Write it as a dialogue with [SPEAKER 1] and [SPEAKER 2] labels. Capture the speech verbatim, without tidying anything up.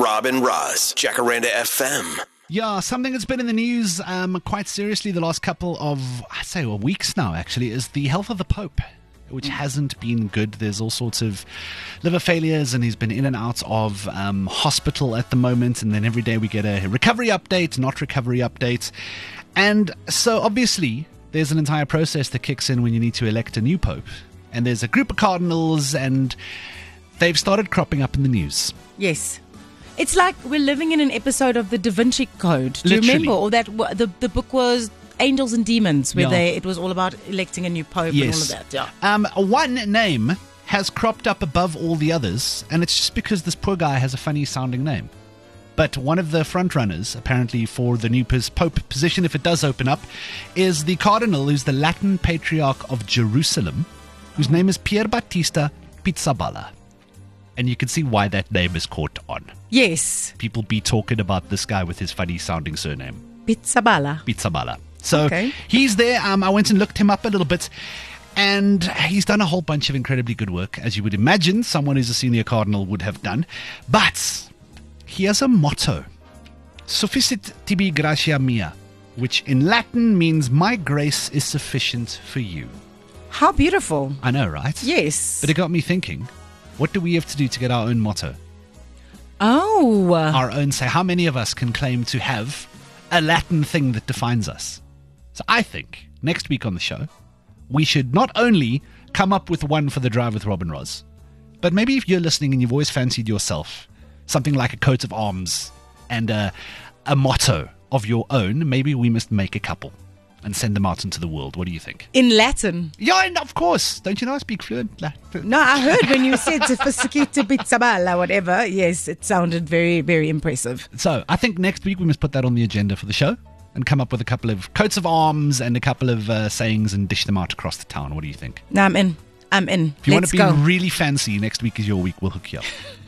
[SPEAKER 1] Rob and Roz, Jacaranda F M.
[SPEAKER 2] Yeah, something that's been in the news um, quite seriously the last couple of, I'd say, well, weeks now, actually, is the health of the Pope, which hasn't been good. There's all sorts of liver failures, and he's been in and out of um, hospital at the moment. And then every day we get a recovery update, not recovery update. And so, obviously, there's an entire process that kicks in when you need to elect a new Pope. And there's a group of cardinals, and they've started cropping up in the news.
[SPEAKER 3] Yes. It's like we're living in an episode of the Da Vinci Code. Do
[SPEAKER 2] Literally.
[SPEAKER 3] you remember? Or that the the book was Angels and Demons, where
[SPEAKER 2] Yeah.
[SPEAKER 3] they it was all about electing a new pope
[SPEAKER 2] Yes.
[SPEAKER 3] and all of that. Yeah.
[SPEAKER 2] Um, one name has cropped up above all the others, and it's just because this poor guy has a funny sounding name. But one of the frontrunners, apparently, for the new Pope position, if it does open up, is the cardinal who's the Latin Patriarch of Jerusalem, whose name is Pier Battista Pizzaballa. And you can see why that name is caught on.
[SPEAKER 3] Yes.
[SPEAKER 2] People be talking about this guy with his funny sounding surname.
[SPEAKER 3] Pizzaballa.
[SPEAKER 2] Pizzaballa. So
[SPEAKER 3] Okay.
[SPEAKER 2] he's there. Um, I went and looked him up a little bit, and he's done a whole bunch of incredibly good work, as you would imagine someone who's a senior cardinal would have done. But he has a motto: Sufficit tibi gratia mea, which in Latin means "My grace is sufficient for you."
[SPEAKER 3] How beautiful.
[SPEAKER 2] I know, right?
[SPEAKER 3] Yes.
[SPEAKER 2] But it got me thinking, what do we have to do to get our own motto?
[SPEAKER 3] Oh.
[SPEAKER 2] Our own say. How many of us can claim to have a Latin thing that defines us? So I think next week on the show, we should not only come up with one for the Drive with Rob and Roz, but maybe if you're listening and you've always fancied yourself something like a coat of arms and a, a motto of your own, maybe we must make a couple and send them out into the world. What do you think?
[SPEAKER 3] In Latin.
[SPEAKER 2] Yeah, and of course. Don't you know I speak fluent Latin?
[SPEAKER 3] No, I heard when you said Sophisticated Pizzaballa, whatever. Yes, it sounded very, very impressive.
[SPEAKER 2] So I think next week we must put that on the agenda for the show and come up with a couple of coats of arms and a couple of uh, sayings and dish them out across the town. What do you think?
[SPEAKER 3] No, I'm in. I'm in.
[SPEAKER 2] If you
[SPEAKER 3] Let's
[SPEAKER 2] want to be
[SPEAKER 3] go.
[SPEAKER 2] really fancy, next week is your week. We'll hook you up.